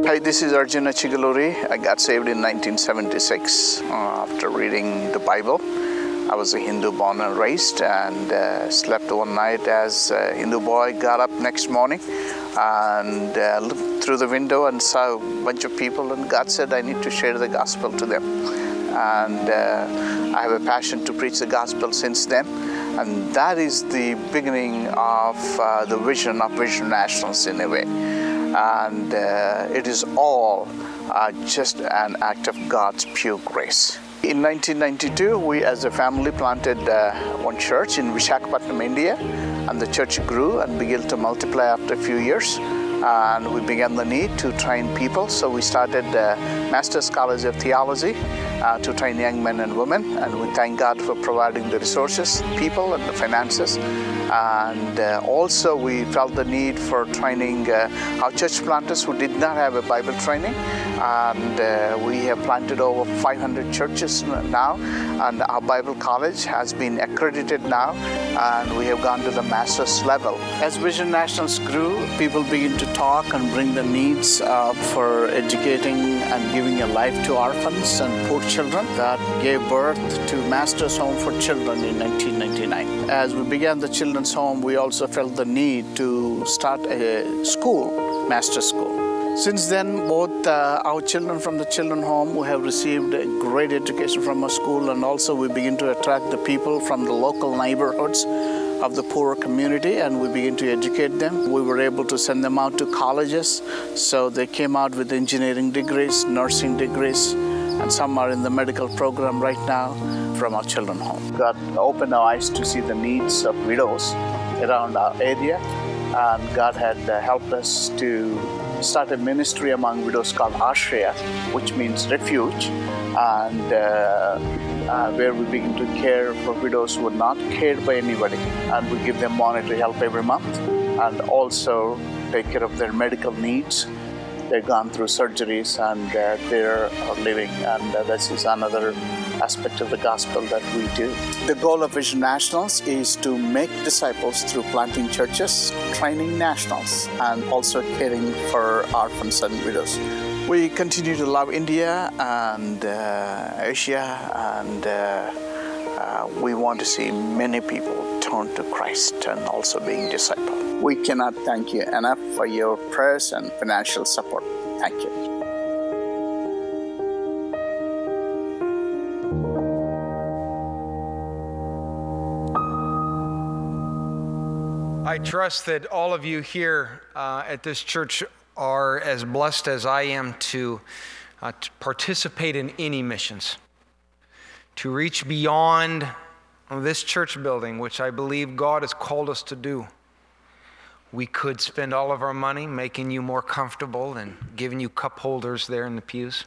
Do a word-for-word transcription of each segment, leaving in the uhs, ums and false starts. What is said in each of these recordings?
Hi, this is Arjuna Chigaluri. I got saved in nineteen seventy-six uh, after reading the Bible. I was a Hindu born and raised, and uh, slept one night as a Hindu boy. Got up next morning and uh, looked through the window and saw a bunch of people, and God said, I need to share the gospel to them. And uh, I have a passion to preach the gospel since then. And that is the beginning of uh, the vision of Vision Nationals in a way. And uh, it is all uh, just an act of God's pure grace. In nineteen ninety-two, we as a family planted uh, one church in Visakhapatnam, India, and the church grew and began to multiply after a few years. And we began the need to train people, so we started uh, Master's College of Theology uh, to train young men and women, and we thank God for providing the resources, people, and the finances. And uh, also we felt the need for training uh, our church planters who did not have a Bible training, and uh, we have planted over five hundred churches now, and our Bible college has been accredited now, and we have gone to the master's level. As Vision Nationals grew, people begin to talk and bring the needs uh, for educating and giving a life to orphans and poor children. That gave birth to Master's Home for Children in nineteen ninety-nine. As we began the children's home, we also felt the need to start a school, Master's School. Since then, both uh, our children from the children home who have received a great education from our school, and also we begin to attract the people from the local neighborhoods of the poorer community, and we begin to educate them. We were able to send them out to colleges, so they came out with engineering degrees, nursing degrees, and some are in the medical program right now from our children home. God opened our eyes to see the needs of widows around our area, and God had uh, helped us to start a ministry among widows called Ashraya, which means refuge, and uh, uh, where we begin to care for widows who are not cared by anybody, and we give them monetary help every month, and also take care of their medical needs. They've gone through surgeries, and uh, they're living, and uh, this is another aspect of the gospel that we do. The goal of Vision Nationals is to make disciples through planting churches, training nationals, and also caring for orphans and widows. We continue to love India and uh, Asia, and uh, uh, we want to see many people turn to Christ and also being discipled. We cannot thank you enough for your prayers and financial support. Thank you. I trust that all of you here uh, at this church are as blessed as I am to, uh, to participate in any missions, to reach beyond this church building, which I believe God has called us to do. We could spend all of our money making you more comfortable and giving you cup holders there in the pews.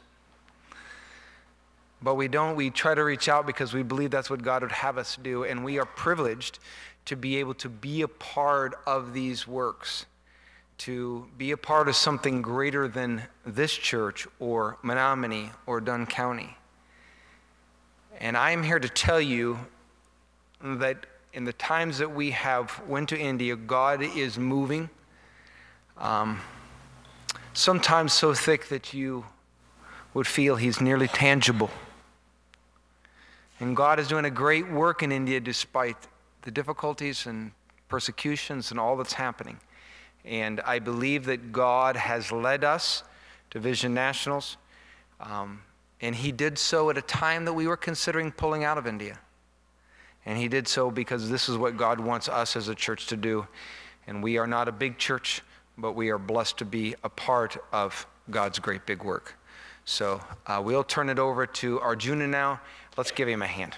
But we don't. We try to reach out because we believe that's what God would have us do, and we are privileged to be able to be a part of these works, to be a part of something greater than this church or Menominee or Dunn County. And I am here to tell you that in the times that we have went to India, God is moving, um, sometimes so thick that you would feel he's nearly tangible. And God is doing a great work in India despite the difficulties and persecutions and all that's happening. And I believe that God has led us to Vision Nationals, um, and he did so at a time that we were considering pulling out of India. And he did so because this is what God wants us as a church to do. And we are not a big church, but we are blessed to be a part of God's great big work. So uh, we'll turn it over to Arjuna now. Let's give him a hand.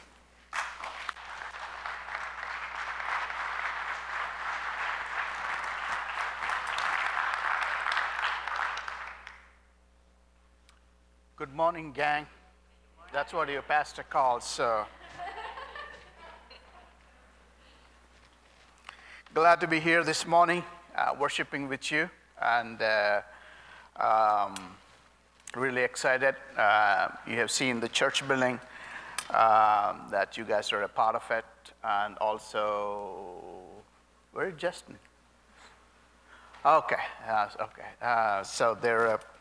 Good morning, gang. That's what your pastor calls. So. Glad to be here this morning, uh, worshiping with you, and uh, um, really excited. Uh, you have seen the church building, uh, that you guys are a part of it, and also, where is Justin? Okay, uh, okay. Uh, so they're a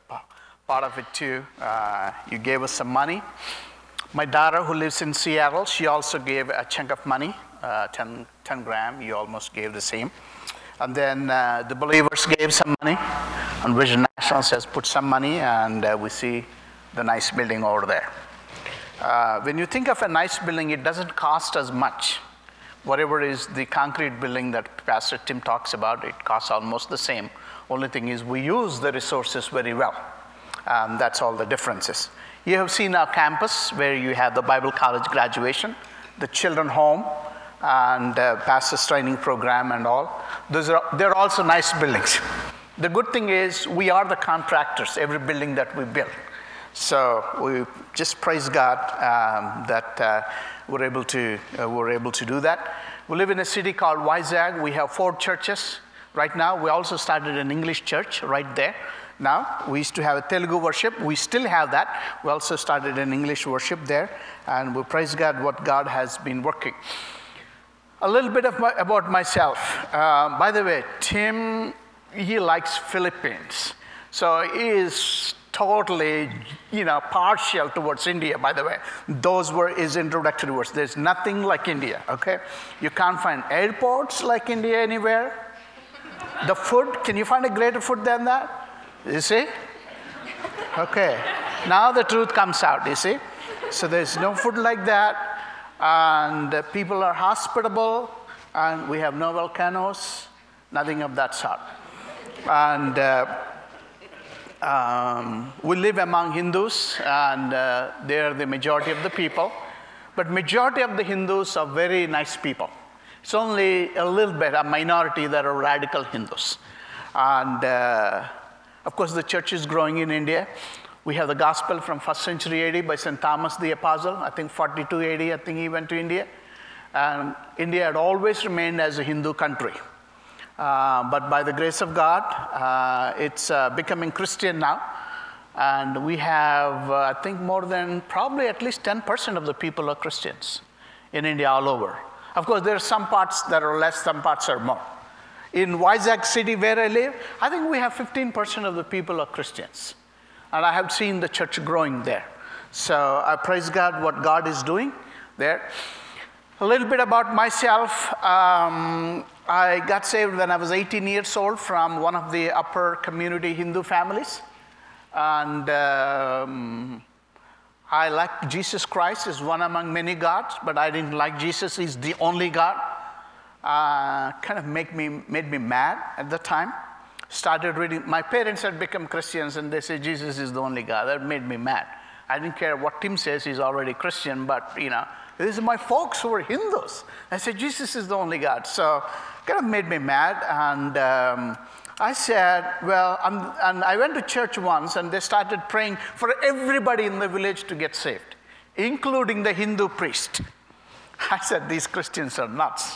part of it too. Uh, you gave us some money. My daughter, who lives in Seattle, she also gave a chunk of money, uh, ten, ten gram. You almost gave the same. And then uh, the believers gave some money, and Vision National has put some money, and uh, we see the nice building over there. Uh, when you think of a nice building, it doesn't cost as much. Whatever is the concrete building that Pastor Tim talks about, it costs almost the same. Only thing is we use the resources very well. Um, that's all the differences. You have seen our campus where you have the Bible College graduation, the children home, and uh, pastor's training program and all. Those are, they're also nice buildings. The good thing is we are the contractors, every building that we build. So we just praise God um, that uh, we're able to uh, we're able to do that. We live in a city called Vizag. We have four churches right now. We also started an English church right there. Now we used to have a Telugu worship. We still have that. We also started an English worship there, and we praise God what God has been working. A little bit of my, about myself. Uh, by the way, Tim, he likes Philippines, so he is totally, you know, partial towards India, by the way. Those were his introductory words. There's nothing like India, okay? You can't find airports like India anywhere. The food, can you find a greater food than that? You see? Okay. Now the truth comes out, you see? So there's no food like that, and uh, people are hospitable, and we have no volcanoes, nothing of that sort. And uh, Um, we live among Hindus, and uh, they are the majority of the people. But majority of the Hindus are very nice people. It's only a little bit, a minority that are radical Hindus. And uh, of course, the church is growing in India. We have the gospel from first century A D by Saint Thomas the Apostle. I think forty-two A D, I think he went to India. And India had always remained as a Hindu country. Uh, but by the grace of God, uh, it's uh, becoming Christian now. And we have, uh, I think, more than probably at least ten percent of the people are Christians in India all over. Of course, there are some parts that are less, some parts are more. In Vizag city where I live, I think we have fifteen percent of the people are Christians. And I have seen the church growing there. So I praise God what God is doing there. A little bit about myself. Um, I got saved when I was eighteen years old from one of the upper community Hindu families. And um, I like Jesus Christ is one among many gods, but I didn't like Jesus. He's the only God. Uh, kind of make me, made me mad at the time. Started reading. My parents had become Christians, and they said Jesus is the only God. That made me mad. I didn't care what Tim says. He's already Christian, but, you know, these are my folks who are Hindus. I said, Jesus is the only God. So kind of made me mad. And um, I said, well, I'm, and I went to church once, and they started praying for everybody in the village to get saved, including the Hindu priest. I said, these Christians are nuts.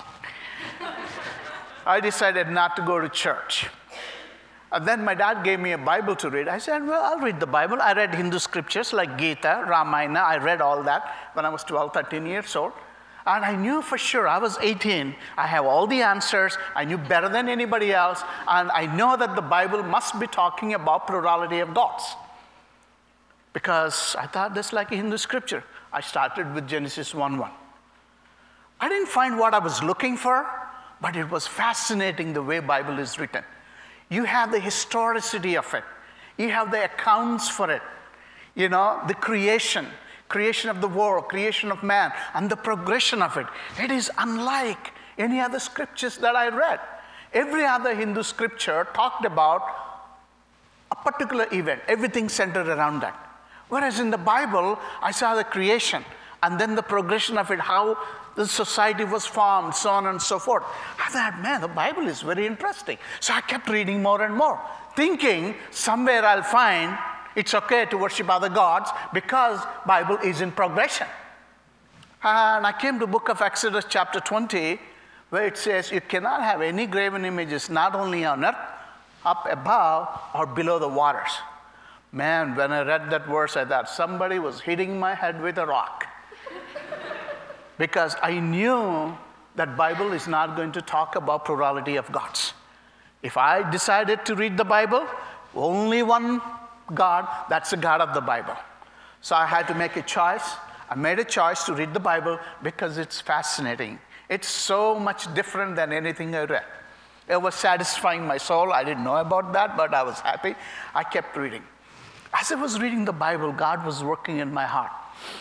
I decided not to go to church. And then my dad gave me a Bible to read. I said, well, I'll read the Bible. I read Hindu scriptures like Gita, Ramayana. I read all that when I was twelve, thirteen years old. And I knew for sure, I was eighteen. I have all the answers. I knew better than anybody else. And I know that the Bible must be talking about plurality of gods. Because I thought that's like a Hindu scripture. I started with Genesis one one. I didn't find what I was looking for, but it was fascinating the way Bible is written. You have the historicity of it. You have the accounts for it. You know, the creation, creation of the world, creation of man, and the progression of it. It is unlike any other scriptures that I read. Every other Hindu scripture talked about a particular event, everything centered around that. Whereas in the Bible, I saw the creation, and then the progression of it, how the society was formed, so on and so forth. I thought, man, the Bible is very interesting. So I kept reading more and more, thinking somewhere I'll find it's okay to worship other gods because Bible is in progression. And I came to book of Exodus chapter twenty, where it says you cannot have any graven images, not only on earth, up above or below the waters. Man, when I read that verse, I thought somebody was hitting my head with a rock. Because I knew that Bible is not going to talk about plurality of gods. If I decided to read the Bible, only one God, that's the God of the Bible. So I had to make a choice. I made a choice to read the Bible because it's fascinating. It's so much different than anything I read. It was satisfying my soul. I didn't know about that, but I was happy. I kept reading. As I was reading the Bible, God was working in my heart.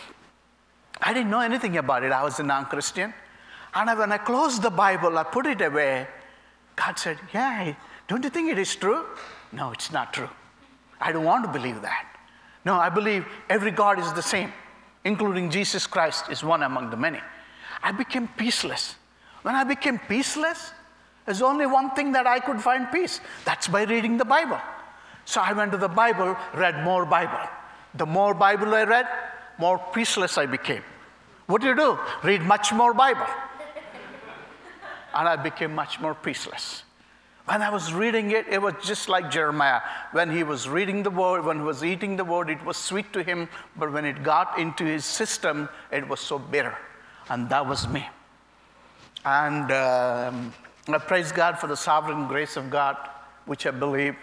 I didn't know anything about it. I was a non-Christian. And when I closed the Bible, I put it away. God said, yeah, don't you think it is true? No, it's not true. I don't want to believe that. No, I believe every God is the same, including Jesus Christ is one among the many. I became peaceless. When I became peaceless, there's only one thing that I could find peace. That's by reading the Bible. So I went to the Bible, read more Bible. The more Bible I read, more peaceless I became. What do you do? Read much more Bible. And I became much more peaceless. When I was reading it, it was just like Jeremiah. When he was reading the word, when he was eating the word, it was sweet to him. But when it got into his system, it was so bitter. And that was me. And um, I praise God for the sovereign grace of God, which I believe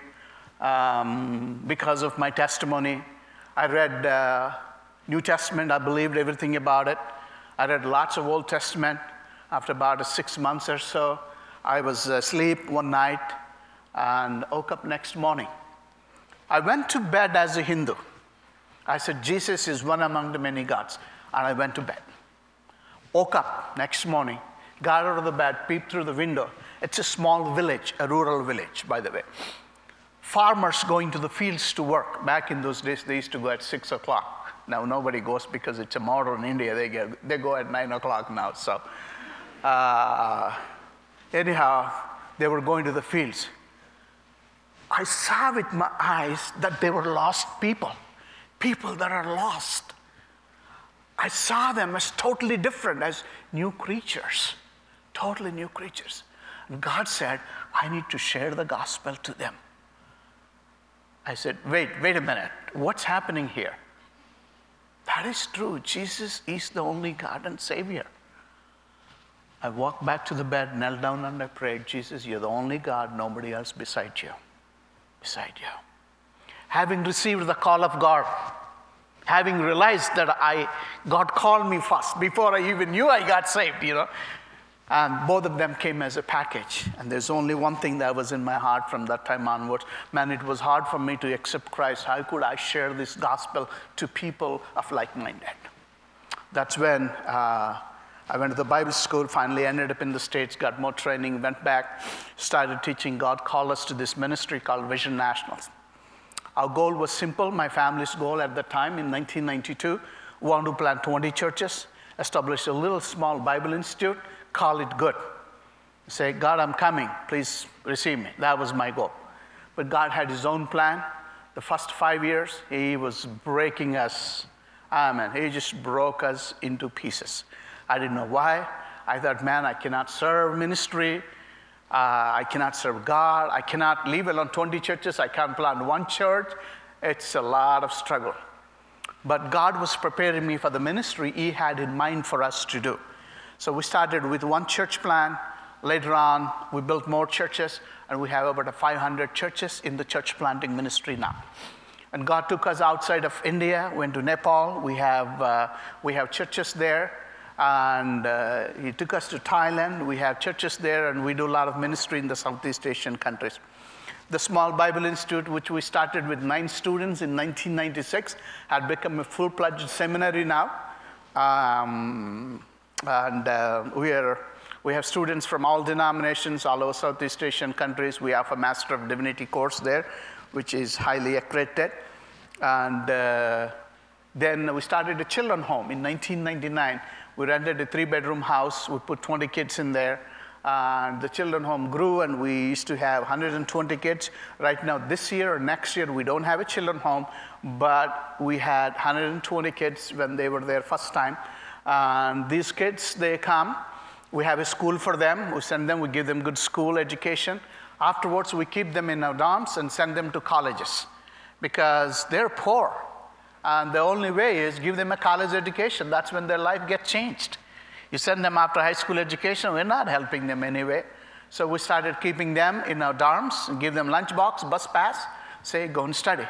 um, because of my testimony. I read uh, New Testament. I believed everything about it. I read lots of Old Testament. After about six months or so, I was asleep one night and woke up next morning. I went to bed as a Hindu. I said, Jesus is one among the many gods. And I went to bed. Woke up next morning, got out of the bed, peeped through the window. It's a small village, a rural village, by the way. Farmers going to the fields to work. Back in those days, they used to go at six o'clock. Now nobody goes because it's a modern India. They, get, they go at nine o'clock now. So. Uh, anyhow, they were going to the fields. I saw with my eyes that they were lost people, people that are lost. I saw them as totally different, as new creatures, totally new creatures. And God said, I need to share the gospel to them. I said, wait, wait a minute. What's happening here? That is true. Jesus is the only God and Savior. I walked back to the bed, knelt down, and I prayed, Jesus, you're the only God, nobody else beside you, beside you. Having received the call of God, having realized that I, God called me first, before I even knew I got saved, you know, and both of them came as a package. And there's only one thing that was in my heart from that time onwards. Man, it was hard for me to accept Christ. How could I share this gospel to people of like-minded? That's when uh, I went to the Bible school, finally ended up in the States, got more training, went back, started teaching. God called us to this ministry called Vision Nationals. Our goal was simple. My family's goal at the time in nineteen ninety-two, we wanted to plant twenty churches, establish a little small Bible institute, call it good. Say, God, I'm coming. Please receive me. That was my goal. But God had his own plan. The first five years, he was breaking us. Amen. He just broke us into pieces. I didn't know why. I thought, man, I cannot serve ministry. Uh, I cannot serve God. I cannot leave alone twenty churches. I can't plant one church. It's a lot of struggle. But God was preparing me for the ministry he had in mind for us to do. So we started with one church plan. Later on, we built more churches, and we have about five hundred churches in the church planting ministry now. And God took us outside of India, went to Nepal. We have, uh, we have churches there. And uh, he took us to Thailand. We have churches there, and we do a lot of ministry in the Southeast Asian countries. The Small Bible Institute, which we started with nine students in nineteen ninety-six, had become a full-fledged seminary now. Um, and uh, we, are, we have students from all denominations, all over Southeast Asian countries. We have a Master of Divinity course there, which is highly accredited. And uh, then we started a children's home in nineteen ninety-nine. We rented a three-bedroom house. We put twenty kids in there. And the children's home grew, and we used to have one hundred twenty kids. Right now, this year or next year, we don't have a children's home, but we had one hundred twenty kids when they were there first time. And these kids, they come. We have a school for them. We send them. We give them good school education. Afterwards, we keep them in our dorms and send them to colleges because they're poor. And the only way is give them a college education. That's when their life gets changed. You send them after high school education, we're not helping them anyway. So we started keeping them in our dorms and give them lunchbox, bus pass, say, go and study.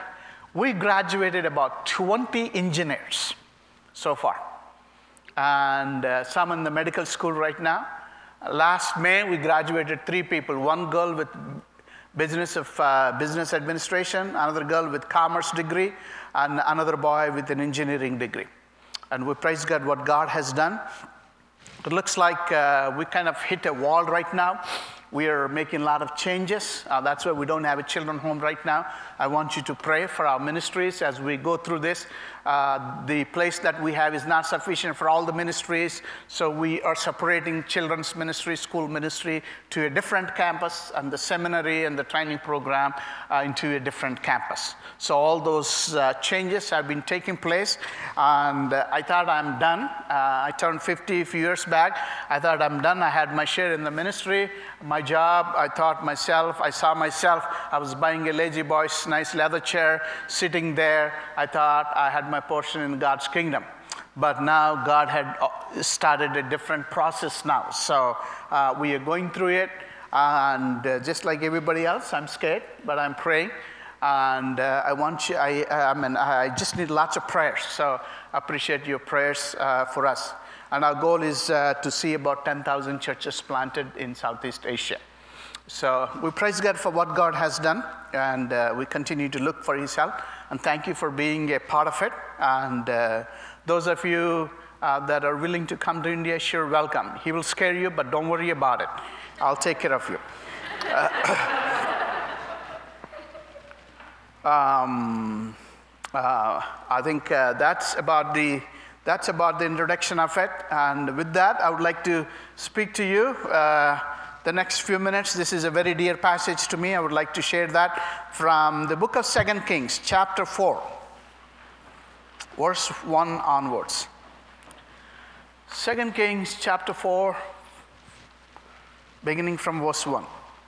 We graduated about twenty engineers so far, and uh, some in the medical school right now. Last May, we graduated three people, one girl with business of uh, business administration, another girl with commerce degree, and another boy with an engineering degree. And we praise God what God has done. It looks like uh, we kind of hit a wall right now. We are making a lot of changes. Uh, that's why we don't have a children home right now. I want you to pray for our ministries as we go through this. Uh, the place that we have is not sufficient for all the ministries, so we are separating children's ministry, school ministry to a different campus, and the seminary and the training program uh, into a different campus. So all those uh, changes have been taking place, and uh, I thought I'm done. Uh, I turned fifty a few years back. I thought I'm done. I had my share in the ministry, my job. I thought myself, I saw myself, I was buying a Lazy Boy's nice leather chair, sitting there. I thought I had my portion in God's kingdom. But now God had started a different process now. So uh, we are going through it. And uh, just like everybody else, I'm scared, but I'm praying. And uh, I want you, I, I mean, I just need lots of prayers. So I appreciate your prayers uh, for us. And our goal is uh, to see about ten thousand churches planted in Southeast Asia. So we praise God for what God has done, and uh, we continue to look for His help. And thank you for being a part of it. And uh, those of you uh, that are willing to come to India, sure, welcome. He will scare you, but don't worry about it. I'll take care of you. Uh, um, uh, I think uh, that's about the that's about the introduction of it. And with that, I would like to speak to you. Uh, The next few minutes, this is a very dear passage to me. I would like to share that from the book of Second Kings, chapter four, verse one onwards. Second Kings, chapter four, beginning from verse one.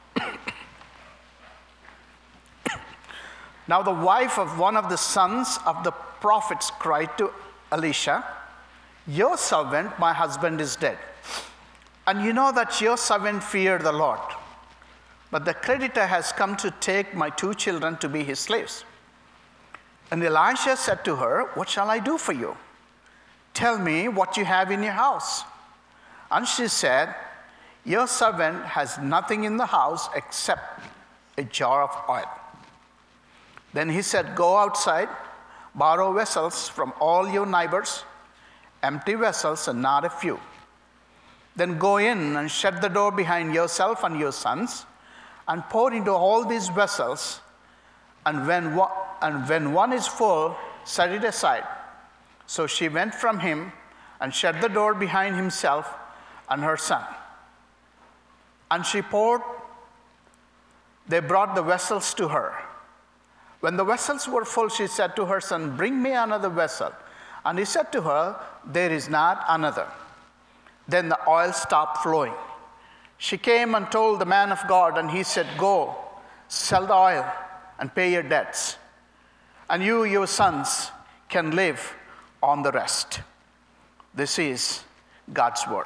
Now the wife of one of the sons of the prophets cried to Elisha, "Your servant, my husband, is dead. And you know that your servant feared the Lord. But the creditor has come to take my two children to be his slaves." And Elisha said to her, "What shall I do for you? Tell me what you have in your house." And she said, "Your servant has nothing in the house except a jar of oil." Then he said, "Go outside, borrow vessels from all your neighbors, empty vessels and not a few. Then go in and shut the door behind yourself and your sons, and pour into all these vessels, and when one, and when one is full, set it aside." So she went from him and shut the door behind himself and her son. And she poured, they brought the vessels to her. When the vessels were full, she said to her son, "Bring me another vessel." And he said to her, "There is not another." Then the oil stopped flowing. She came and told the man of God, and he said, "Go, sell the oil and pay your debts, and you, your sons, can live on the rest." This is God's word.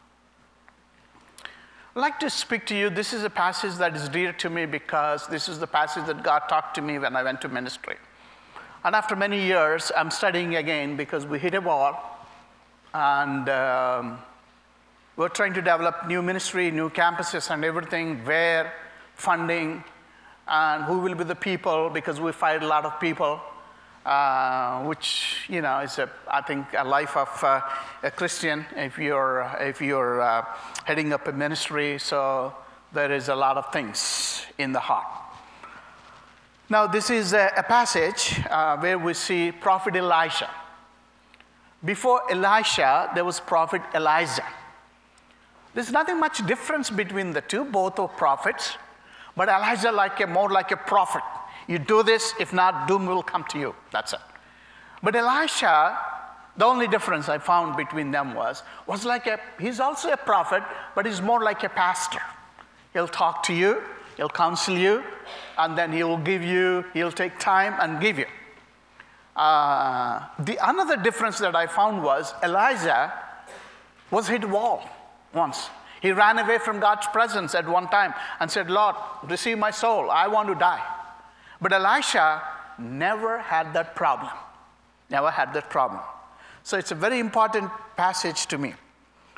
I'd like to speak to you. This is a passage that is dear to me because this is the passage that God talked to me when I went to ministry. And after many years, I'm studying again because we hit a wall, and um, we're trying to develop new ministry, new campuses and everything, where, funding, and who will be the people, because we fired a lot of people, uh, which, you know, is, a, I think, a life of uh, a Christian if you're, if you're uh, heading up a ministry. So there is a lot of things in the heart. Now, this is a, a passage uh, where we see Prophet Elisha. Before Elisha, there was Prophet Elijah. There's nothing much difference between the two. Both are prophets, but Elijah like a, more like a prophet. You do this, if not, doom will come to you. That's it. But Elisha, the only difference I found between them was, was like a, he's also a prophet, but he's more like a pastor. He'll talk to you, he'll counsel you, and then he'll give you, he'll take time and give you. Uh, the another difference that I found was Elijah was hit wall once. He ran away from God's presence at one time and said, "Lord, receive my soul. I want to die." But Elisha, never had that problem. Never had that problem. So it's a very important passage to me.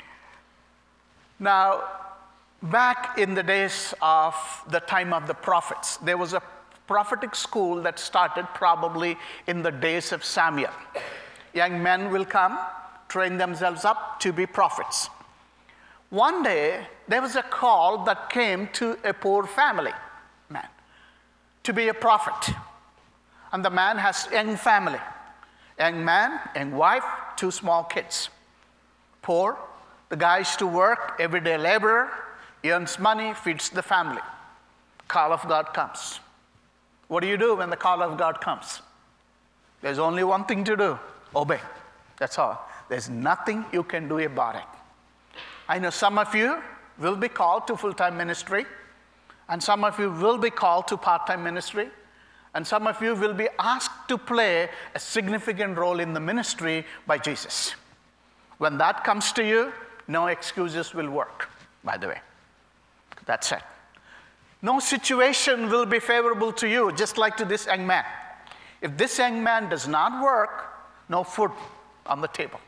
Now, back in the days of the time of the prophets, there was a prophetic school that started probably in the days of Samuel. Young men will come, train themselves up to be prophets. One day, there was a call that came to a poor family man to be a prophet. And the man has a young family. Young man, young wife, two small kids. Poor, the guy is to work, everyday laborer, earns money, feeds the family. Call of God comes. What do you do when the call of God comes? There's only one thing to do, obey. That's all. There's nothing you can do about it. I know some of you will be called to full-time ministry, and some of you will be called to part-time ministry, and some of you will be asked to play a significant role in the ministry by Jesus. When that comes to you, no excuses will work, by the way. That's it. No situation will be favorable to you, just like to this young man. If this young man does not work, no food on the table.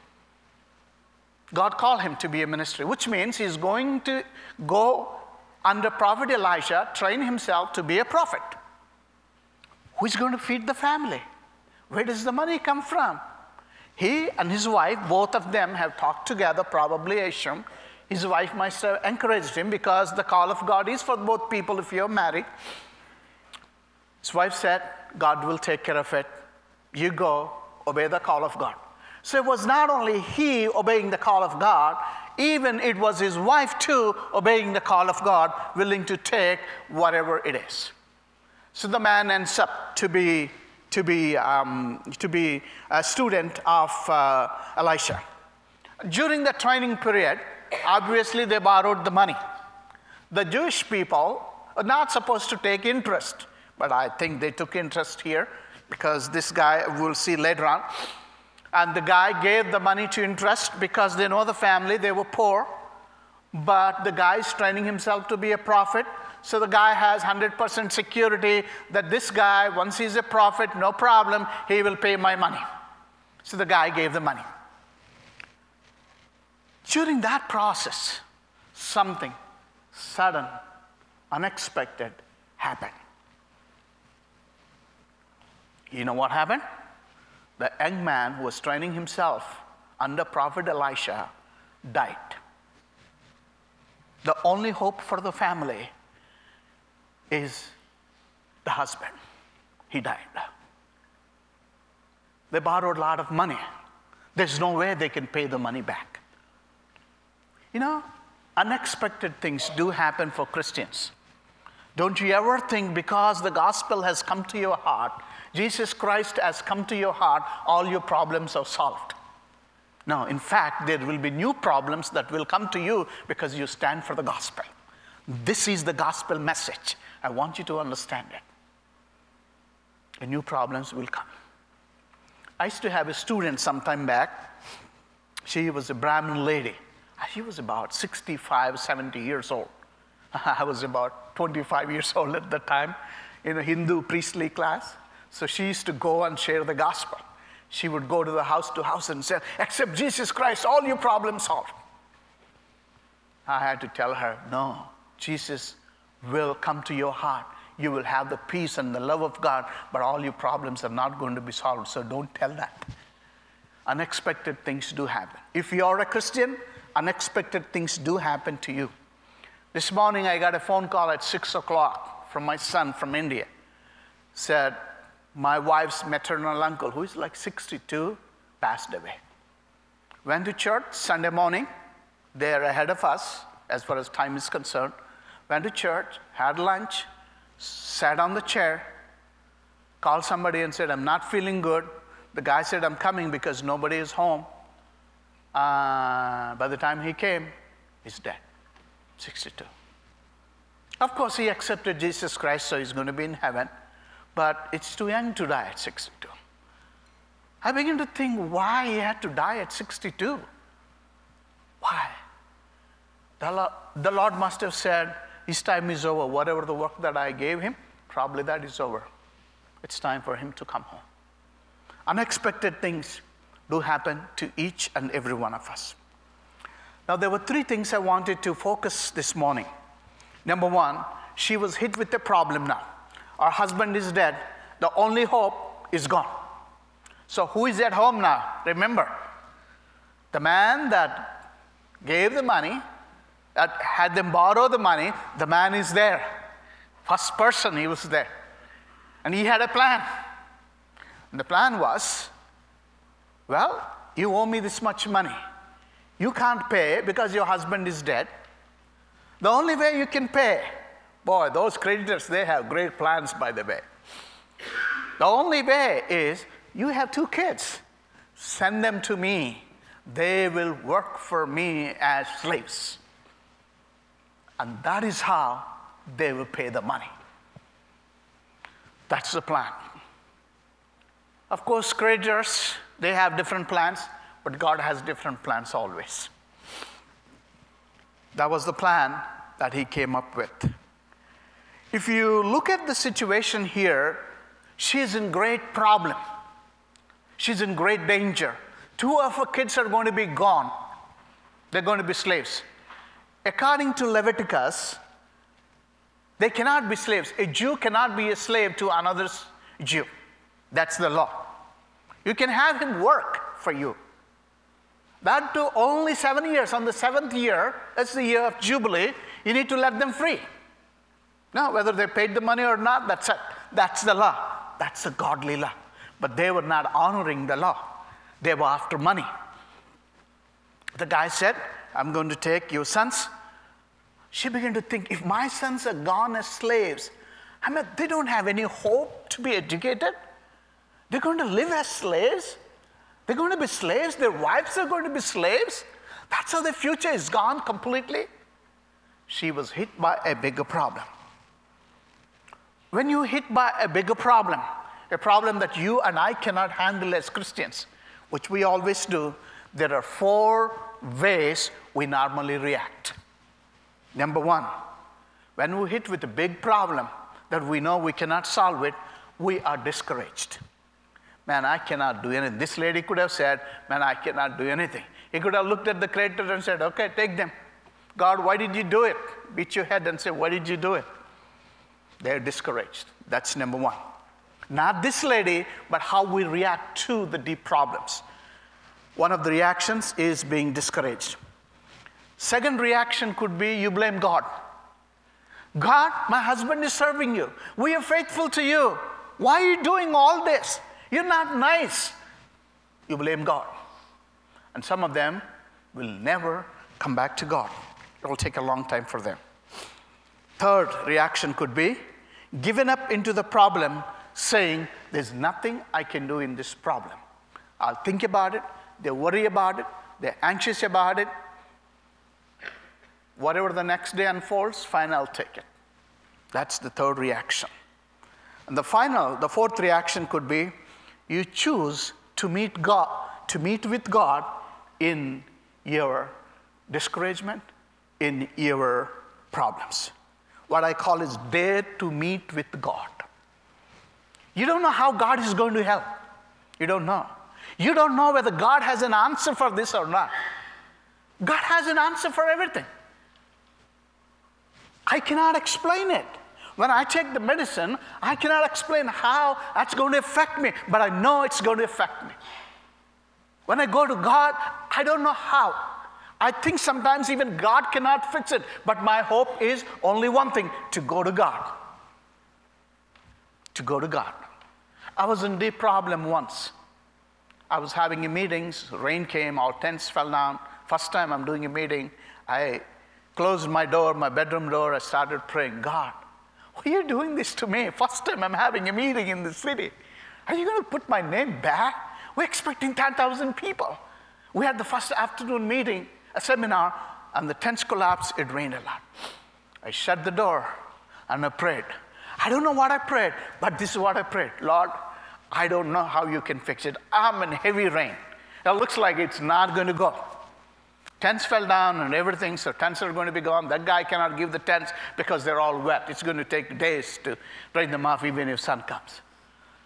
God called him to be a ministry, which means he's going to go under Prophet Elisha, train himself to be a prophet. Who's going to feed the family? Where does the money come from? He and his wife, both of them have talked together, probably Asham. His wife must have encouraged him because the call of God is for both people if you're married. His wife said, God will take care of it. You go, obey the call of God. So it was not only he obeying the call of God, even it was his wife too obeying the call of God, willing to take whatever it is. So the man ends up to be to be um, to be a student of uh, Elisha. During the training period, obviously they borrowed the money. The Jewish people are not supposed to take interest, but I think they took interest here because this guy, we'll see later on. And the guy gave the money to interest because they know the family, they were poor. But the guy is training himself to be a prophet. So the guy has one hundred percent security that this guy, once he's a prophet, no problem, he will pay my money. So the guy gave the money. During that process, something sudden, unexpected happened. You know what happened? The young man who was training himself under Prophet Elisha died. The only hope for the family is the husband. He died. They borrowed a lot of money. There's no way they can pay the money back. You know, unexpected things do happen for Christians. Don't you ever think because the gospel has come to your heart, Jesus Christ has come to your heart, all your problems are solved. No, in fact, there will be new problems that will come to you because you stand for the gospel. This is the gospel message. I want you to understand it. The new problems will come. I used to have a student some time back. She was a Brahmin lady. She was about sixty-five, seventy years old. I was about twenty-five years old at the time in a Hindu priestly class. So she used to go and share the gospel. She would go to the house to house and say, accept Jesus Christ, all your problems solved. I had to tell her, no, Jesus will come to your heart. You will have the peace and the love of God, but all your problems are not going to be solved, so don't tell that. Unexpected things do happen. If you're a Christian, unexpected things do happen to you. This morning I got a phone call at six o'clock from my son from India. Said, my wife's maternal uncle, who is like sixty-two, passed away. Went to church Sunday morning. They're ahead of us as far as time is concerned. Went to church, had lunch, sat on the chair, called somebody and said, I'm not feeling good. The guy said, I'm coming because nobody is home. Uh, by the time he came, he's dead, sixty-two. Of course, he accepted Jesus Christ, so he's going to be in heaven. But it's too young to die at sixty-two. I begin to think why he had to die at sixty-two. Why? The Lord, the Lord must have said, his time is over. Whatever the work that I gave him, probably that is over. It's time for him to come home. Unexpected things do happen to each and every one of us. Now, there were three things I wanted to focus this morning. Number one, she was hit with a problem now. Her husband is dead. The only hope is gone. So who is at home now? Remember, the man that gave the money, that had them borrow the money, the man is there. First person, he was there. And he had a plan. And the plan was, well, you owe me this much money. You can't pay because your husband is dead. The only way you can pay, boy, those creditors, they have great plans, by the way. The only way is, you have two kids. Send them to me. They will work for me as slaves. And that is how they will pay the money. That's the plan. Of course, creditors, they have different plans, but God has different plans always. That was the plan that he came up with. If you look at the situation here, she's in great problem. She's in great danger. Two of her kids are going to be gone. They're going to be slaves. According to Leviticus, they cannot be slaves. A Jew cannot be a slave to another Jew. That's the law. You can have him work for you. That too, only seven years. On the seventh year, that's the year of Jubilee, you need to let them free. Now, whether they paid the money or not, that's it. That's the law. That's the godly law. But they were not honoring the law. They were after money. The guy said, I'm going to take your sons. She began to think, if my sons are gone as slaves, I mean, they don't have any hope to be educated. They're going to live as slaves. They're going to be slaves. Their wives are going to be slaves. That's how their future is gone completely. She was hit by a bigger problem. When you're hit by a bigger problem, a problem that you and I cannot handle as Christians, which we always do, there are four ways we normally react. Number one, when we're hit with a big problem that we know we cannot solve it, we are discouraged. Man, I cannot do anything. This lady could have said, man, I cannot do anything. He could have looked at the creditor and said, okay, take them. God, why did you do it? Beat your head and say, why did you do it? They're discouraged. That's number one. Not this lady, but how we react to the deep problems. One of the reactions is being discouraged. Second reaction could be you blame God. God, my husband is serving you. We are faithful to you. Why are you doing all this? You're not nice. You blame God. And some of them will never come back to God. It will take a long time for them. Third reaction could be given up into the problem, saying, there's nothing I can do in this problem. I'll think about it. They worry about it. They're anxious about it. Whatever the next day unfolds, fine, I'll take it. That's the third reaction. And the final, the fourth reaction could be you choose to meet God, to meet with God in your discouragement, in your problems. What I call is dare to meet with God. You don't know how God is going to help. You don't know. You don't know whether God has an answer for this or not. God has an answer for everything. I cannot explain it. When I take the medicine, I cannot explain how that's going to affect me, but I know it's going to affect me. When I go to God, I don't know how. I think sometimes even God cannot fix it, but my hope is only one thing, to go to God. To go to God. I was in deep problem once. I was having a meeting, rain came, our tents fell down. First time I'm doing a meeting, I closed my door, my bedroom door, I started praying, God, why are you doing this to me? First time I'm having a meeting in the city. Are you going to put my name back? We're expecting ten thousand people. We had the first afternoon meeting, a seminar, and the tents collapsed, it rained a lot. I shut the door and I prayed. I don't know what I prayed, but this is what I prayed. Lord, I don't know how you can fix it. I'm in heavy rain. It looks like it's not going to go. Tents fell down and everything, so tents are going to be gone. That guy cannot give the tents because they're all wet. It's going to take days to drain them off even if sun comes.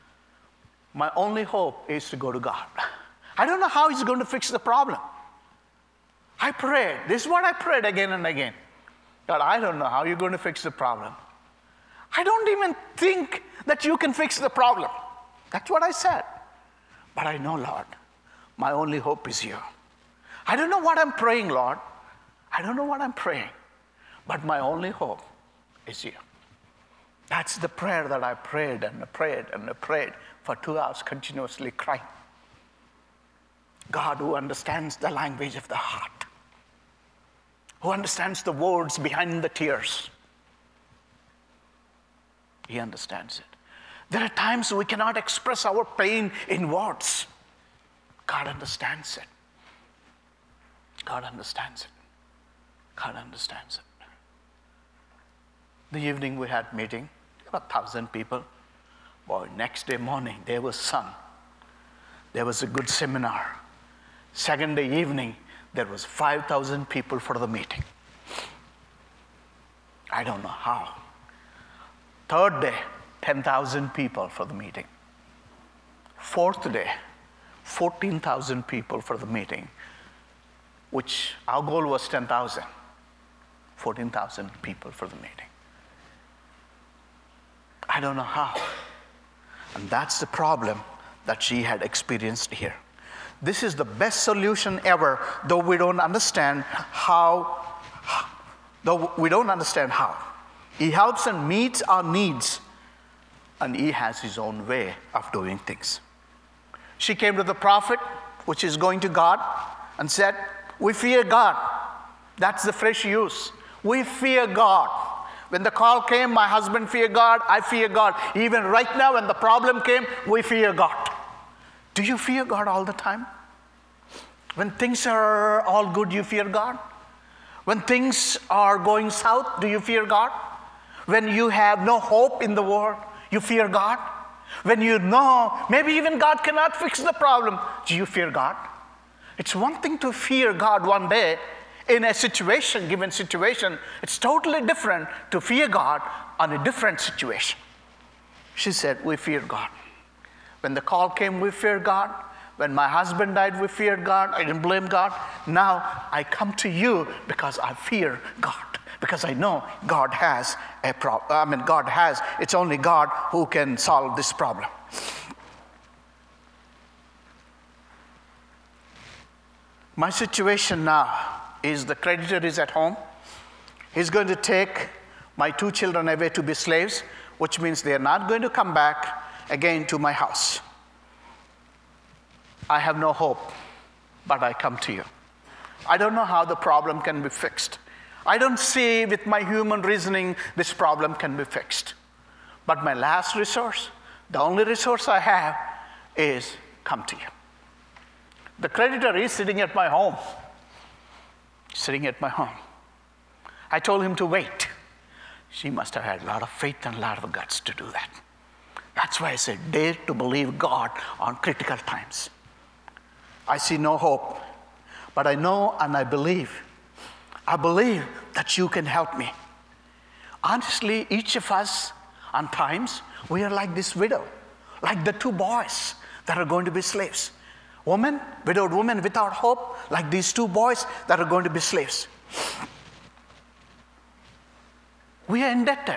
My only hope is to go to God. I don't know how he's going to fix the problem. I prayed. This is what I prayed again and again. God, I don't know how you're going to fix the problem. I don't even think that you can fix the problem. That's what I said. But I know, Lord, my only hope is you. I don't know what I'm praying, Lord. I don't know what I'm praying. But my only hope is you. That's the prayer that I prayed and I prayed and I prayed for two hours continuously crying. God who understands the language of the heart, who understands the words behind the tears. He understands it. There are times we cannot express our pain in words. God understands it. God understands it. God understands it. The evening we had meeting, there were a thousand people. Boy, next day morning, there was sun. There was a good seminar. Second day evening, there was five thousand people for the meeting. I don't know how. Third day, ten thousand people for the meeting. Fourth day, fourteen thousand people for the meeting, which our goal was ten thousand. fourteen thousand people for the meeting. I don't know how. And that's the problem that she had experienced here. This is the best solution ever, though we don't understand how, though we don't understand how. He helps and meets our needs, and he has his own way of doing things. She came to the prophet, which is going to God, and said, we fear God. That's the fresh use. We fear God. When the call came, my husband feared God, I fear God. Even right now, when the problem came, we fear God. Do you fear God all the time? When things are all good, you fear God? When things are going south, do you fear God? When you have no hope in the world, you fear God? When you know maybe even God cannot fix the problem, do you fear God? It's one thing to fear God one day in a situation, given situation. It's totally different to fear God on a different situation. She said, we fear God. When the call came, we feared God. When my husband died, we feared God. I didn't blame God. Now I come to you because I fear God. Because I know God has a problem. I mean, God has, it's only God who can solve this problem. My situation now is the creditor is at home. He's going to take my two children away to be slaves, which means they are not going to come back again to my house. I have no hope, but I come to you. I don't know how the problem can be fixed. I don't see with my human reasoning this problem can be fixed. But my last resource, the only resource I have, is come to you. The creditor is sitting at my home. Sitting at my home. I told him to wait. She must have had a lot of faith and a lot of guts to do that. That's why I said, dare to believe God on critical times. I see no hope, but I know and I believe. I believe that you can help me. Honestly, each of us, on times, we are like this widow, like the two boys that are going to be slaves. Woman, widowed woman without hope, like these two boys that are going to be slaves. We are indebted.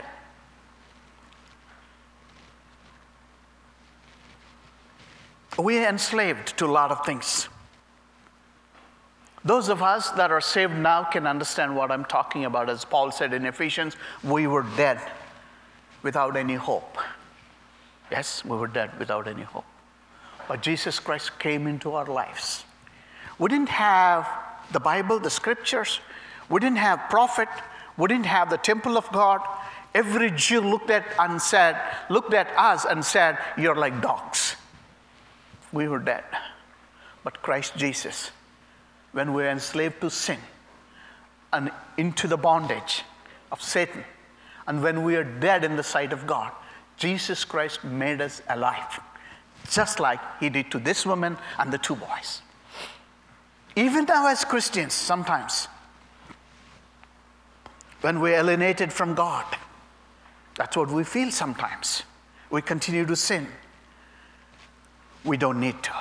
We are enslaved to a lot of things. Those of us that are saved now can understand what I'm talking about. As Paul said in Ephesians, we were dead without any hope. Yes, we were dead without any hope. But Jesus Christ came into our lives. We didn't have the Bible, the scriptures. We didn't have prophet. We didn't have the temple of God. Every Jew looked at and said, looked at us and said, you're like dogs. We were dead. But Christ Jesus, when we were enslaved to sin and into the bondage of Satan, and when we are dead in the sight of God, Jesus Christ made us alive. Just like he did to this woman and the two boys. Even now as Christians, sometimes, when we're alienated from God, that's what we feel sometimes. We continue to sin. We don't need to.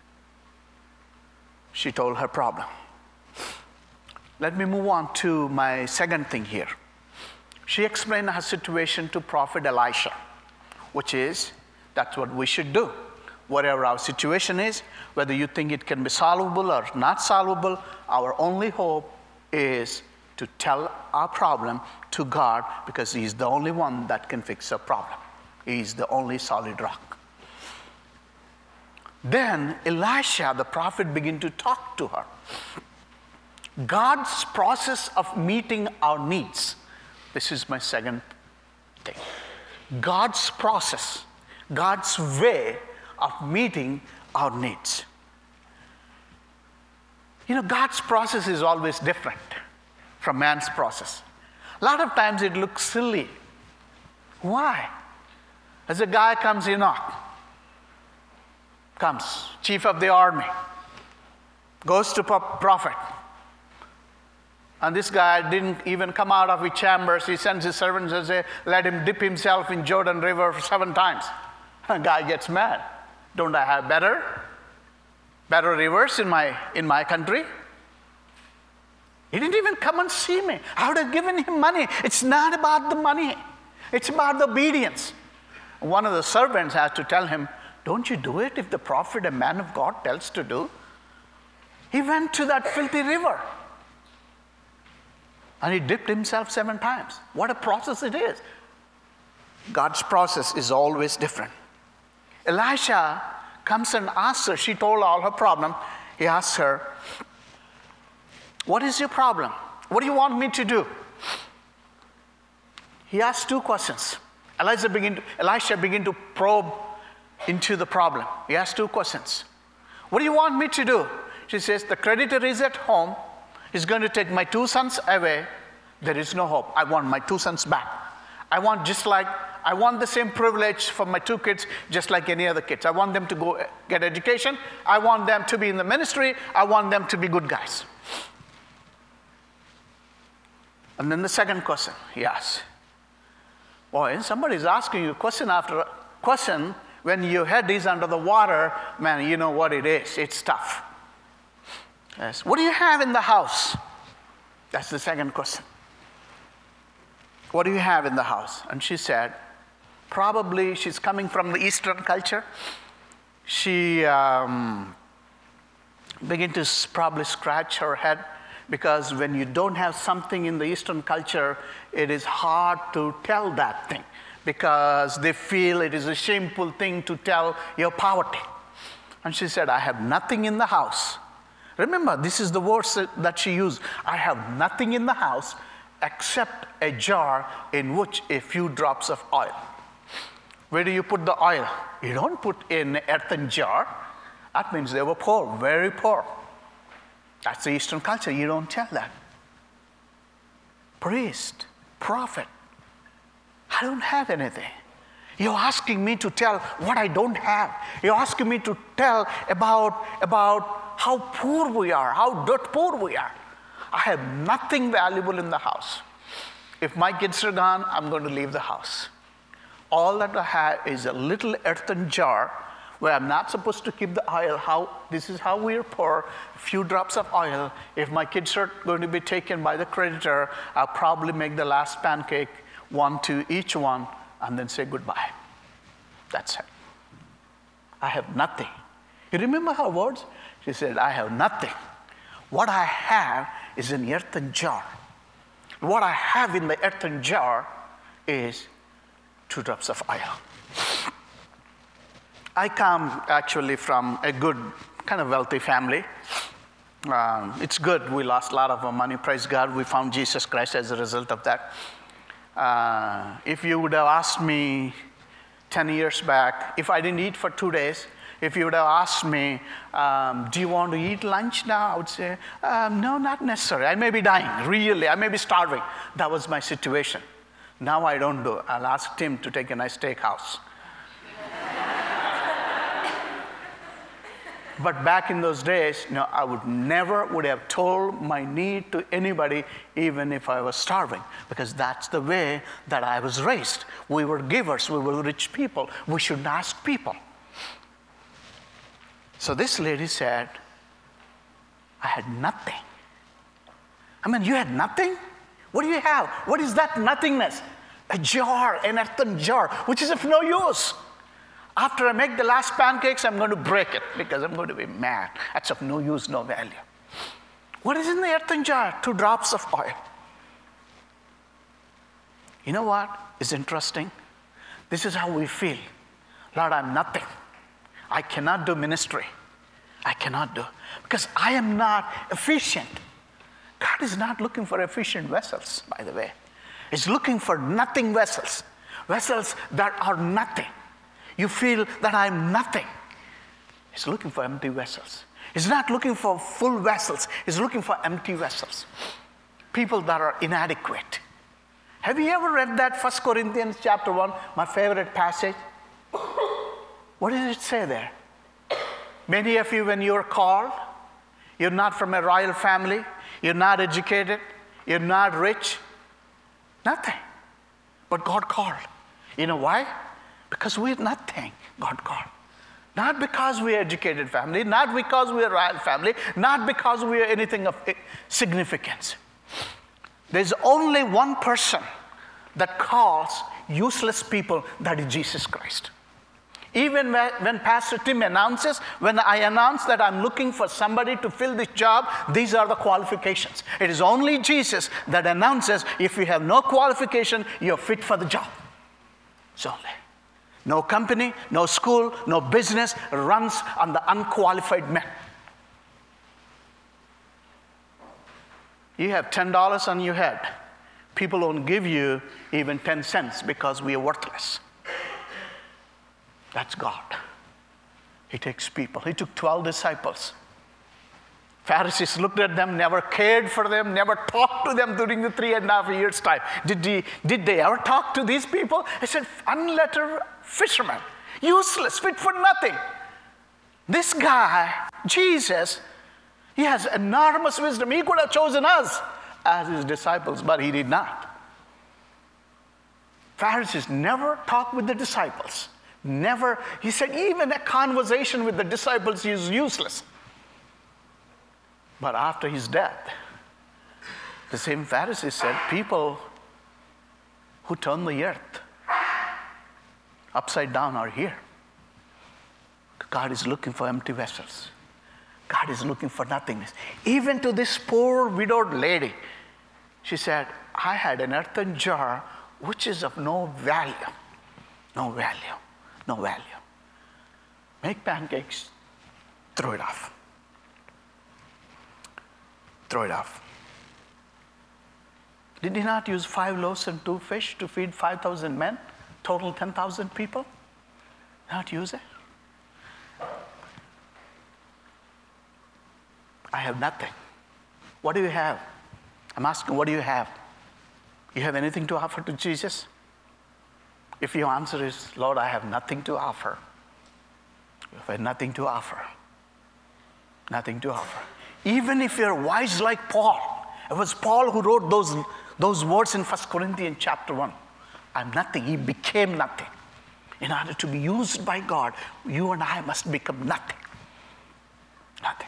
She told her problem. Let me move on to my second thing here. She explained her situation to Prophet Elisha, which is, that's what we should do. Whatever our situation is, whether you think it can be solvable or not solvable, our only hope is to tell our problem to God, because He is the only one that can fix our problem. He is the only solid rock. Then Elisha, the prophet, began to talk to her. God's process of meeting our needs. This is my second thing. God's process, God's way of meeting our needs. You know, God's process is always different from man's process. A lot of times it looks silly. Why? As a guy comes, Enoch, comes, chief of the army, goes to prophet. And this guy didn't even come out of his chambers. He sends his servants and says, let him dip himself in Jordan River seven times. The guy gets mad. Don't I have better, better rivers in my, in my country? He didn't even come and see me. I would have given him money. It's not about the money. It's about the obedience. One of the servants has to tell him, don't you do it if the prophet, a man of God, tells to do? He went to that filthy river. And he dipped himself seven times. What a process it is. God's process is always different. Elisha comes and asks her. She told all her problem. He asks her, what is your problem? What do you want me to do? He asked two questions. Elisha began to, Elisha began to probe into the problem. He asked two questions. What do you want me to do? She says, the creditor is at home. He's going to take my two sons away. There is no hope. I want my two sons back. I want just like, I want the same privilege for my two kids just like any other kids. I want them to go get education. I want them to be in the ministry. I want them to be good guys. And then the second question he asks. Boy, somebody's asking you question after question when your head is under the water, man, you know what it is. It's tough. Yes. What do you have in the house? That's the second question. What do you have in the house? And she said, probably she's coming from the Eastern culture. She um, began to probably scratch her head, because when you don't have something in the Eastern culture, it is hard to tell that thing, because they feel it is a shameful thing to tell your poverty. And she said, I have nothing in the house. Remember, this is the words that she used. I have nothing in the house except a jar in which a few drops of oil. Where do you put the oil? You don't put in an earthen jar. That means they were poor, very poor. That's the Eastern culture. You don't tell that. Priest, prophet, I don't have anything. You're asking me to tell what I don't have. You're asking me to tell about, about how poor we are, how dirt poor we are. I have nothing valuable in the house. If my kids are gone, I'm going to leave the house. All that I have is a little earthen jar where I'm not supposed to keep the oil. How, this is how we are poor, a few drops of oil. If my kids are going to be taken by the creditor, I'll probably make the last pancake, one to each one, and then say goodbye. That's it. I have nothing. You remember her words? She said, I have nothing. What I have is an earthen jar. What I have in the earthen jar is two drops of oil. I come actually from a good, kind of wealthy family. Um, it's good. We lost a lot of our money. Praise God. We found Jesus Christ as a result of that. Uh, if you would have asked me ten years back, if I didn't eat for two days, if you would have asked me, um, do you want to eat lunch now? I would say, um, no, not necessarily. I may be dying, really. I may be starving. That was my situation. Now I don't do it. I'll ask Tim to take a nice steakhouse. But back in those days, you know, I would never would have told my need to anybody, even if I was starving, because that's the way that I was raised. We were givers. We were rich people. We should ask people. So this lady said, I had nothing. I mean, you had nothing? What do you have? What is that nothingness? A jar, an earthen jar, which is of no use. After I make the last pancakes, I'm going to break it because I'm going to be mad. That's of no use, no value. What is in the earthen jar? Two drops of oil. You know what is interesting? This is how we feel. Lord, I'm nothing. I cannot do ministry. I cannot do. Because I am not efficient. God is not looking for efficient vessels, by the way. He's looking for nothing vessels. Vessels that are nothing. You feel that I'm nothing. He's looking for empty vessels. He's not looking for full vessels. He's looking for empty vessels. People that are inadequate. Have you ever read that First Corinthians chapter one, my favorite passage? What does it say there? Many of you, when you're called, you're not from a royal family, you're not educated, you're not rich, nothing. But God called. You know why? Because we're nothing, God called. Not because we're educated family, not because we're a royal family, not because we're anything of significance. There's only one person that calls useless people, that is Jesus Christ. Even when Pastor Tim announces, when I announce that I'm looking for somebody to fill this job, these are the qualifications. It is only Jesus that announces, if you have no qualification, you're fit for the job. It's only. No company, no school, no business runs on the unqualified men. You have ten dollars on your head. People won't give you even ten cents because we are worthless. That's God. He takes people. He took twelve disciples. Pharisees looked at them, never cared for them, never talked to them during the three and a half years' time. Did, he, did they ever talk to these people? They said, unlettered fishermen, useless, fit for nothing. This guy, Jesus, he has enormous wisdom. He could have chosen us as his disciples, but he did not. Pharisees never talked with the disciples. Never. He said even a conversation with the disciples is useless. But after his death, the same Pharisees said, people who turn the earth upside down are here. God is looking for empty vessels. God is looking for nothingness. Even to this poor widowed lady, she said, I had an earthen jar which is of no value. No value. No value. Make pancakes, throw it off. Throw it off. Did he not use five loaves and two fish to feed five thousand men? Total ten thousand people? Not use it? I have nothing. What do you have? I'm asking, what do you have? You have anything to offer to Jesus? If your answer is, Lord, I have nothing to offer. You have nothing to offer. Nothing to offer. Even if you're wise like Paul, it was Paul who wrote those, those words in First Corinthians chapter one. I'm nothing. He became nothing. In order to be used by God, you and I must become nothing. Nothing.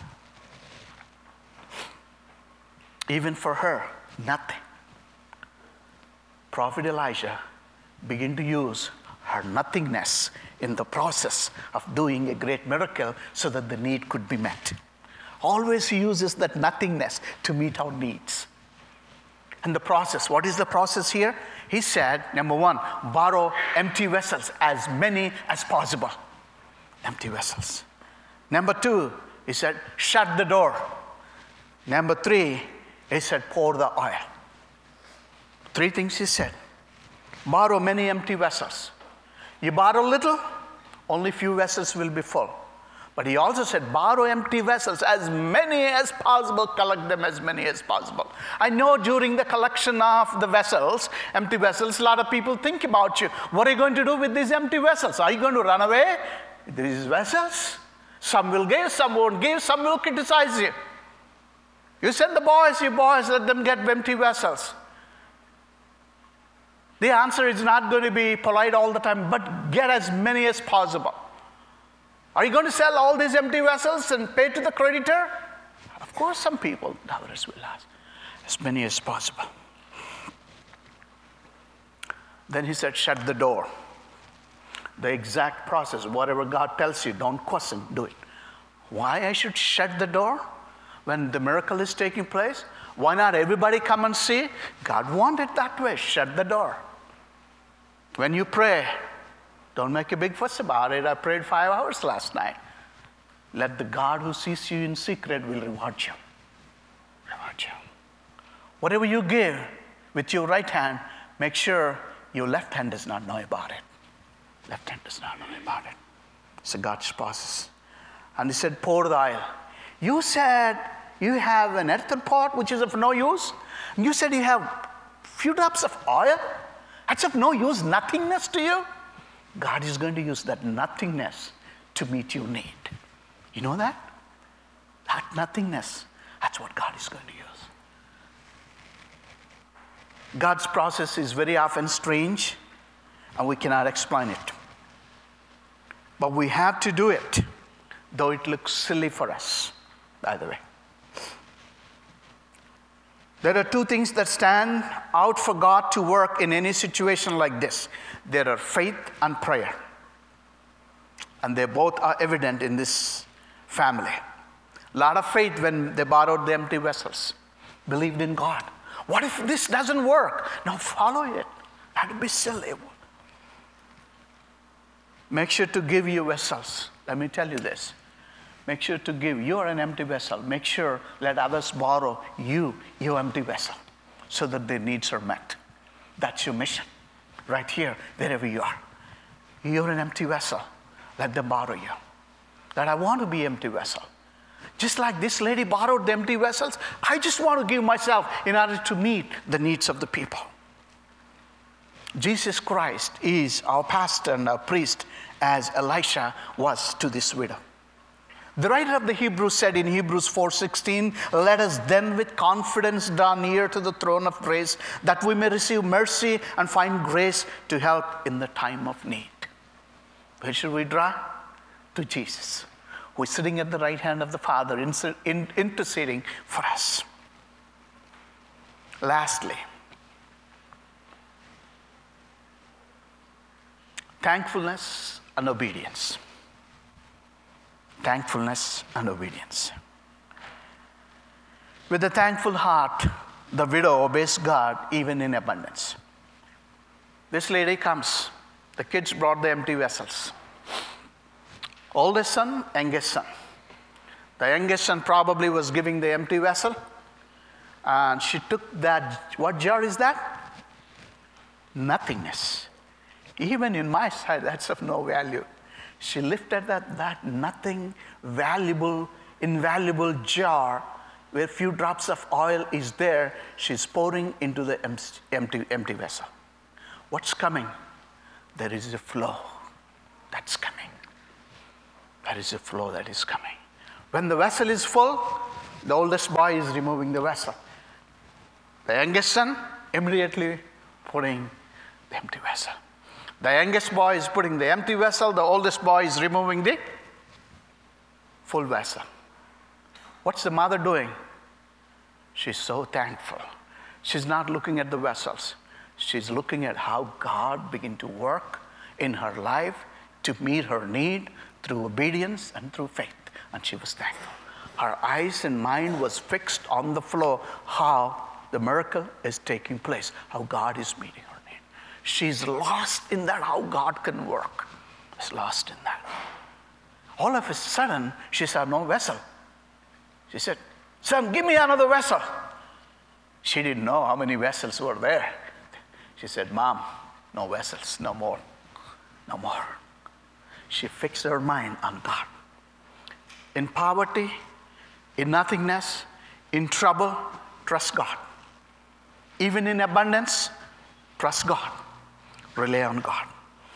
Even for her, nothing. Prophet Elijah began to use her nothingness in the process of doing a great miracle so that the need could be met. Always he uses that nothingness to meet our needs. And the process, what is the process here? He said, number one, borrow empty vessels, as many as possible. Empty vessels. Number two, he said, shut the door. Number three, he said, pour the oil. Three things he said. Borrow many empty vessels. You borrow little, only few vessels will be full. But he also said, borrow empty vessels, as many as possible, collect them as many as possible. I know during the collection of the vessels, empty vessels, a lot of people think about you. What are you going to do with these empty vessels? Are you going to run away with these vessels? Some will give, some won't give, some will criticize you. You send the boys, you boys, let them get empty vessels. The answer is not going to be polite all the time, but get as many as possible. Are you going to sell all these empty vessels and pay to the creditor? Of course, some people, others will ask, as many as possible. Then he said, shut the door. The exact process, whatever God tells you, don't question, do it. Why I should shut the door when the miracle is taking place? Why not everybody come and see? God wanted it that way. Shut the door. When you pray, don't make a big fuss about it. I prayed five hours last night. Let the God who sees you in secret will reward you. Reward you. Whatever you give with your right hand, make sure your left hand does not know about it. Left hand does not know about it. It's a God's process. And he said, pour the oil. You said you have an earthen pot which is of no use. And you said you have few drops of oil. That's of no use, nothingness to you. God is going to use that nothingness to meet your need. You know that? That nothingness, that's what God is going to use. God's process is very often strange, and we cannot explain it. But we have to do it, though it looks silly for us, by the way. There are two things that stand out for God to work in any situation like this. There are faith and prayer. And they both are evident in this family. A lot of faith when they borrowed the empty vessels. Believed in God. What if this doesn't work? Now follow it. That would be silly. Make sure to give your vessels. Let me tell you this. Make sure to give. You are an empty vessel. Make sure let others borrow you, your empty vessel, so that their needs are met. That's your mission. Right here, wherever you are. You're an empty vessel. Let them borrow you. That I want to be empty vessel. Just like this lady borrowed the empty vessels, I just want to give myself in order to meet the needs of the people. Jesus Christ is our pastor and our priest, as Elisha was to this widow. The writer of the Hebrews said in Hebrews four sixteen, let us then with confidence draw near to the throne of grace, that we may receive mercy and find grace to help in the time of need. Where should we draw? To Jesus, who is sitting at the right hand of the Father, interceding for us. Lastly, thankfulness and obedience. Thankfulness and obedience. With a thankful heart, the widow obeys God even in abundance. This lady comes. The kids brought the empty vessels. Oldest son, youngest son. The youngest son probably was giving the empty vessel. And she took that, what jar is that? Nothingness. Even in my sight, that's of no value. She lifted that, that nothing valuable, invaluable jar where few drops of oil is there. She's pouring into the empty, empty vessel. What's coming? There is a flow that's coming. There is a flow that is coming. When the vessel is full, the oldest boy is removing the vessel. The youngest son immediately putting the empty vessel. The youngest boy is putting the empty vessel. The oldest boy is removing the full vessel. What's the mother doing? She's so thankful. She's not looking at the vessels. She's looking at how God began to work in her life to meet her need through obedience and through faith. And she was thankful. Her eyes and mind was fixed on the flow, how the miracle is taking place, how God is meeting her. She's lost in that, how God can work. She's lost in that. All of a sudden, she said, no vessel. She said, son, give me another vessel. She didn't know how many vessels were there. She said, Mom, no vessels, no more, no more. She fixed her mind on God. In poverty, in nothingness, in trouble, trust God. Even in abundance, trust God. Rely on God.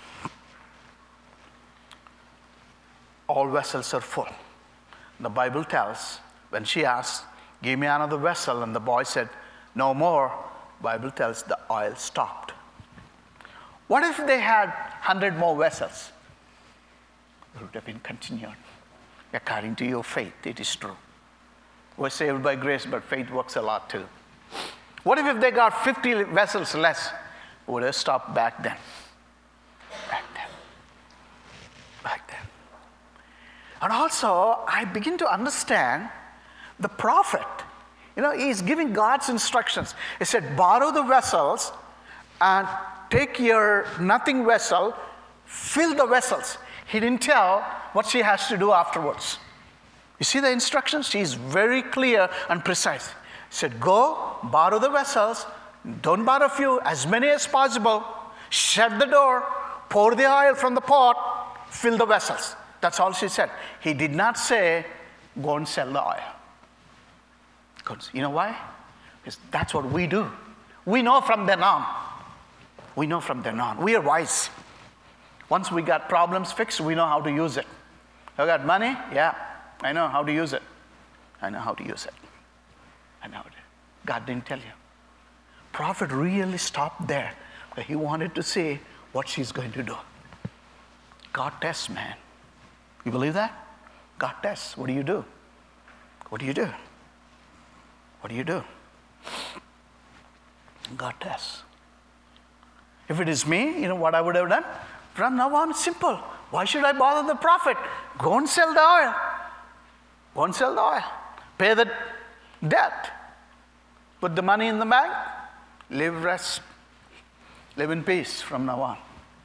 All vessels are full. The Bible tells, when she asked, give me another vessel, and the boy said, no more, Bible tells the oil stopped. What if they had one hundred more vessels? it would have been continued. According to your faith, it is true. We're saved by grace, but faith works a lot too. What if, if they got fifty vessels less? Would have stopped back then. Back then. Back then. And also, I begin to understand the prophet. You know, he's giving God's instructions. He said, borrow the vessels and take your nothing vessel, fill the vessels. He didn't tell what she has to do afterwards. You see the instructions? She's very clear and precise. He said, go, borrow the vessels. Don't borrow few, as many as possible. Shut the door, pour the oil from the pot, fill the vessels. That's all she said. He did not say, go and sell the oil. You know why? Because that's what we do. We know from then on. We know from then on. We are wise. Once we got problems fixed, we know how to use it. I got money? Yeah. I know how to use it. I know how to use it. I know it. God didn't tell you. Prophet really stopped there. But he wanted to see what she's going to do. God tests, man. You believe that? God tests. What do you do? What do you do? What do you do? God tests. If it is me, you know what I would have done? From now on, simple. Why should I bother the prophet? Go and sell the oil. Go and sell the oil. Pay the debt. Put the money in the bank. Live rest. Live in peace from now on.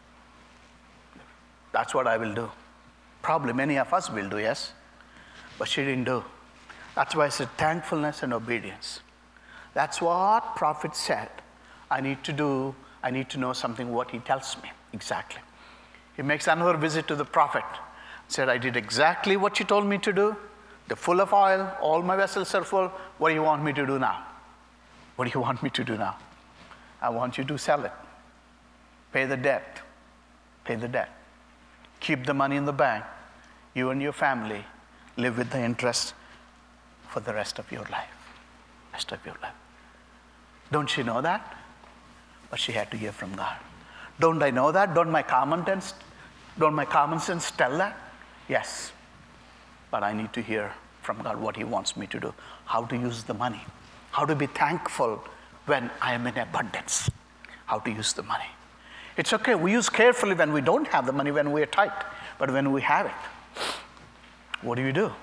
That's what I will do. Probably many of us will do, yes. But she didn't do. That's why I said thankfulness and obedience. That's what prophet said. I need to do, I need to know something what he tells me. Exactly. He makes another visit to the prophet. Said, I did exactly what you told me to do. They're full of oil. All my vessels are full. What do you want me to do now? What do you want me to do now? I want you to sell it. Pay the debt. Pay the debt. Keep the money in the bank. You and your family live with the interest for the rest of your life. Rest of your life. Don't you know that? But she had to hear from God. Don't I know that? Don't my common sense, don't my common sense tell that? Yes. But I need to hear from God what he wants me to do. How to use the money. How to be thankful when I am in abundance. How to use the money. It's okay, we use carefully when we don't have the money, when we are tight. But when we have it, what do you do?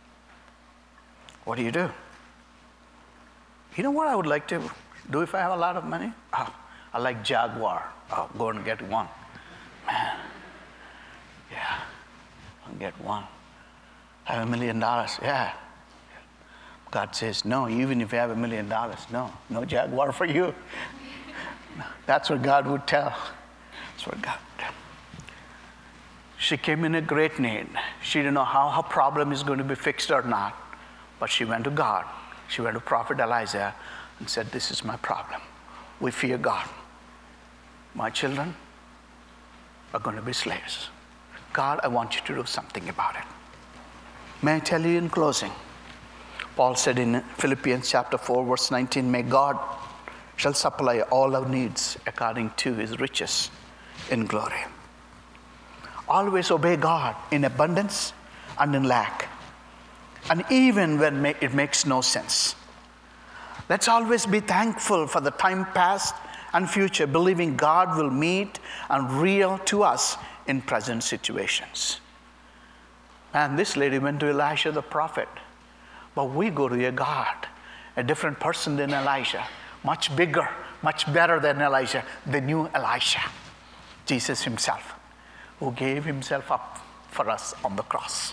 What do you do? You know what I would like to do if I have a lot of money? Oh, I like Jaguar. Oh, go and get one. Man, yeah, I'll get one. I have a million dollars, yeah. God says, no, even if you have a million dollars, no, no Jaguar for you. That's what God would tell. That's what God would tell. She came in a great need. She didn't know how her problem is going to be fixed or not. But she went to God. She went to Prophet Elijah and said, this is my problem. We fear God. My children are going to be slaves. God, I want you to do something about it. May I tell you in closing? Paul said in Philippians chapter four, verse nineteen, may God shall supply all our needs according to his riches in glory. Always obey God in abundance and in lack. And even when it makes no sense. Let's always be thankful for the time past and future, believing God will meet and real to us in present situations. And this lady went to Elisha the prophet. But we go to a God, a different person than Elisha, much bigger, much better than Elisha, the new Elisha, Jesus himself, who gave himself up for us on the cross.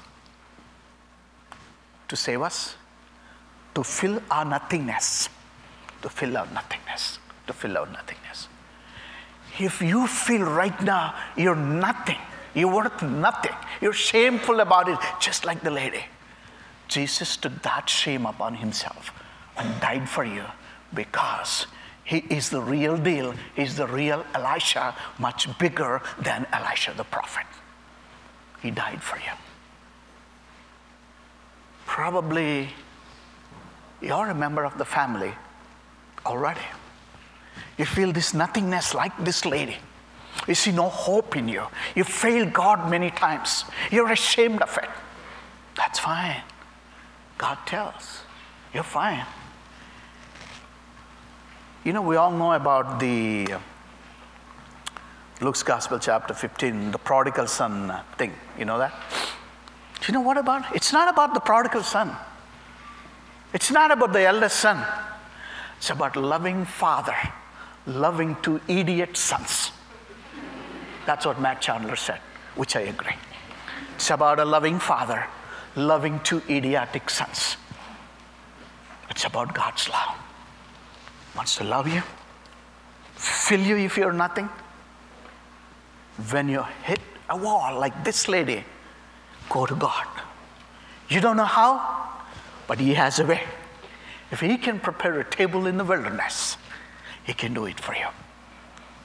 To save us, to fill our nothingness, to fill our nothingness, to fill our nothingness. If you feel right now you're nothing, you're worth nothing, you're shameful about it, just like the lady, Jesus took that shame upon himself and died for you because he is the real deal. He's the real Elisha, much bigger than Elisha the prophet. He died for you. Probably you're a member of the family already. You feel this nothingness like this lady. You see no hope in you. You failed God many times. You're ashamed of it. That's fine. God tells. You're fine. You know, we all know about the uh, Luke's Gospel, chapter fifteen, the prodigal son thing. You know that? Do you know what about it? It's not about the prodigal son. It's not about the eldest son. It's about loving father, loving two idiot sons. That's what Matt Chandler said, which I agree. It's about a loving father, loving two idiotic sons. It's about God's love. He wants to love you, fill you if you're nothing. When you hit a wall like this lady, go to God. You don't know how, but He has a way. If He can prepare a table in the wilderness, He can do it for you.